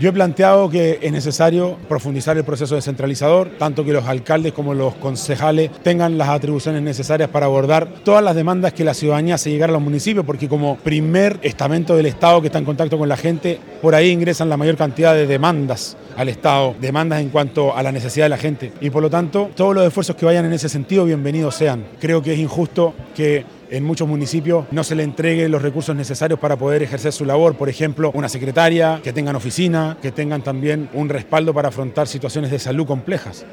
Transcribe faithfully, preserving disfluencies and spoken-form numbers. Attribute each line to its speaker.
Speaker 1: Yo he planteado que es necesario profundizar el proceso descentralizador, tanto que los alcaldes como los concejales tengan las atribuciones necesarias para abordar todas las demandas que la ciudadanía hace llegar a los municipios, porque como primer estamento del Estado que está en contacto con la gente, por ahí ingresan la mayor cantidad de demandas al Estado, demandas en cuanto a la necesidad de la gente. Y por lo tanto, todos los esfuerzos que vayan en ese sentido, bienvenidos sean. Creo que es injusto que en muchos municipios no se le entregue los recursos necesarios para poder ejercer su labor. Por ejemplo, una secretaria, que tengan oficina, que tengan también un respaldo para afrontar situaciones de salud complejas.